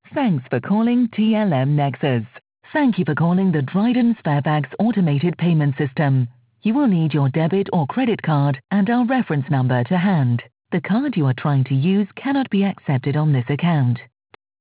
Thanks for calling TLM Nexus. Thank you for calling the Dryden Sparebags automated payment system. You will need your debit or credit card and our reference number to hand. The card you are trying to use cannot be accepted on this account.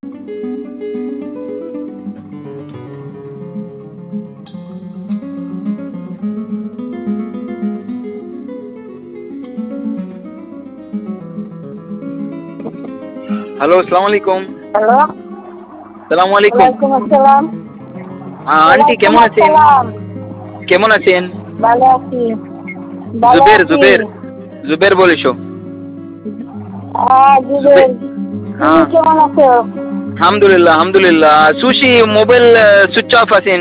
Hello, আসসালামু আলাইকুম। Hello, সালামু আলাইকুম। ওয়ালাইকুম আসসালাম। Aunty ওয়ালাইকুম কেমন আছেন? আসসালাম। কেমন আছেন? ভালো আছি। ভালো জুবের আছি। জুবের জুবের বলিছো। জুবের। তুমি হ্যাঁ, কেমন আছো? আলহামদুলিল্লাহ আলহামদুলিল্লাহ। সুশি মোবাইল সুইচ অফ আছেন।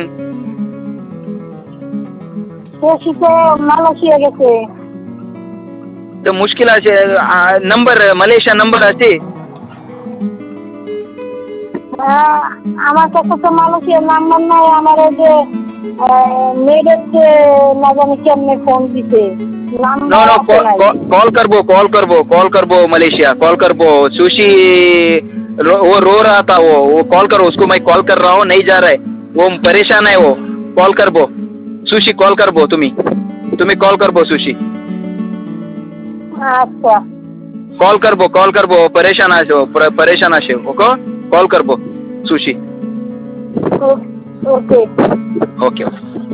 শশী তো মালয়েশিয়া গেছে। তো মুশকিল আছে। নাম্বার মালয়েশিয়া নাম্বার আছে। আমার কাছে তো মালয়েশিয়ার নাম্বার নাই। আমার ওই যে মেয়েদেরকে না জানি কেমনে ফোন দিতে नो নাম্বার नो আছে নাই। कॉल करबो मलेशिया कॉल करबो। सुशी वो रो रहा था। वो कॉल करो उसको। मैं कॉल कर रहा हूँ, नहीं जा रहा है। वो परेशान है। वो कॉल करबो। सुशी कॉल करबो। तुम्हें कॉल करबो सुशी। আচ্ছা, कॉल करबो। परेशान आशे ओके। कॉल करबो सुशी। ওকে। Okay okay.